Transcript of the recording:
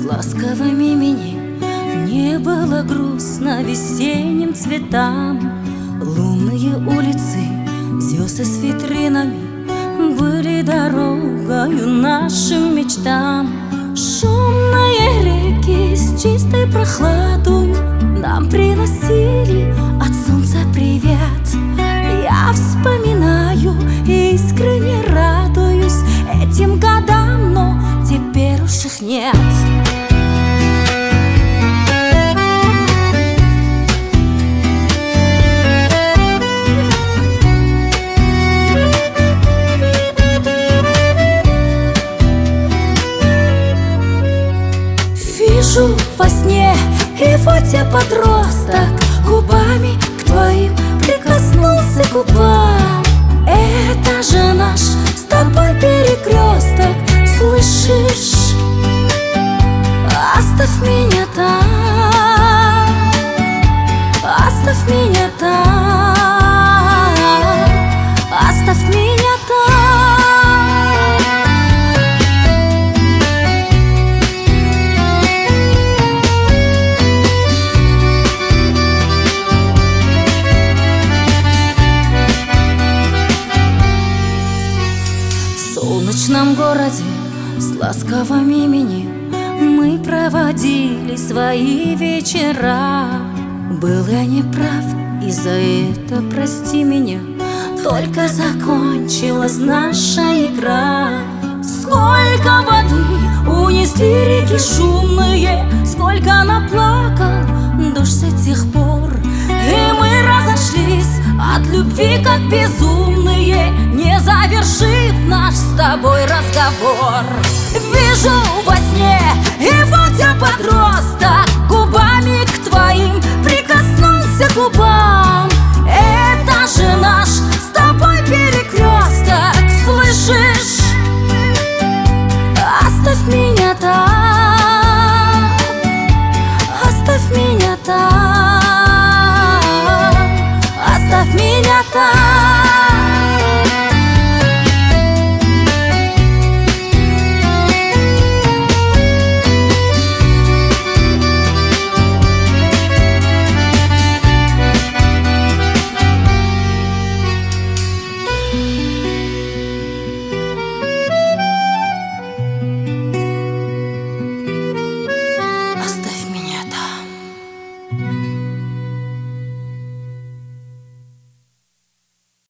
с ласковым именем. Не было грустно весенним цветам. Лунные улицы, звезды с витринами были дорогою нашим мечтам. Шумные реки с чистой прохладою нам приносили от солнца привет. Я вспоминаю и искренне радуюсь этим годам, но теперь уж их нет. Вижу во сне, и вот я подросток, губами к твоим прикоснулся к губам. Это же наш с тобой перекресток, слышишь? Оставь меня там, оставь меня там, оставь меня там. В солнечном городе с ласковым именем мы проводили свои вечера. Был я неправ, и за это прости меня. Только закончилась наша игра. Сколько воды унесли реки шумные, сколько наплакал дождь с тех пор. И мы разошлись от любви, как безумные, не завершив наш с тобой разговор. Вижу во сне, и вот я подросток, губами к твоим прикоснулся к губам. Это же наш с тобой перекресток, слышишь? Оставь меня там, оставь меня там, оставь меня там.